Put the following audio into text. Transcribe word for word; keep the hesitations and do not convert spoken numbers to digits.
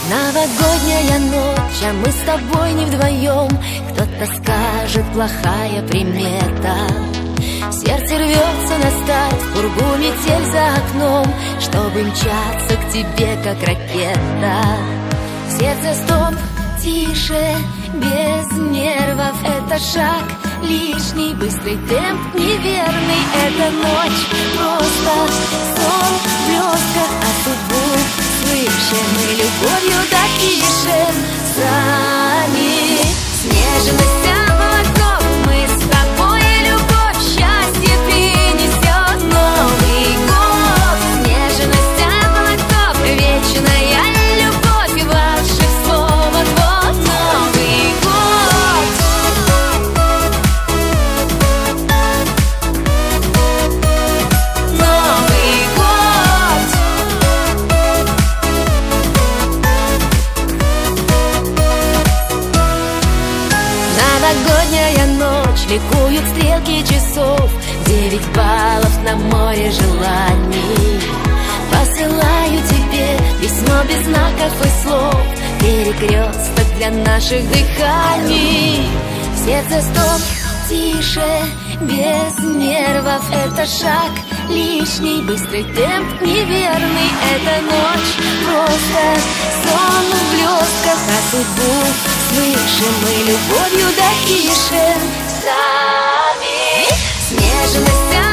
Новогодняя ночь, а мы с тобой не вдвоем. Кто-то скажет, плохая примета. Сердце рвется на старт, в пургу метель за окном, чтобы мчаться к тебе, как ракета. Сердце стоп, тише, без нервов. Это шаг лишний, быстрый темп неверный. Эта ночь просто сон в блесках, а судьбу слышим мы любовью допишем сами. Снежность облаков, мы с тобой, и любовь, счастье принесет Новый год. Снежность облаков, вечная любовь и волшебство, вот-вот Новый год. Новый год. Новогодняя ночь, ликуют стрелки часов. Девять баллов на море желаний. Посылаю тебе письмо без знаков и слов, перекресток для наших дыханий. Сердце стоп, тише, без нервов. Это шаг лишний, быстрый темп неверный. Эта ночь просто сон в блесках, а судьбу слышим мы любовью допишем сами. Снежность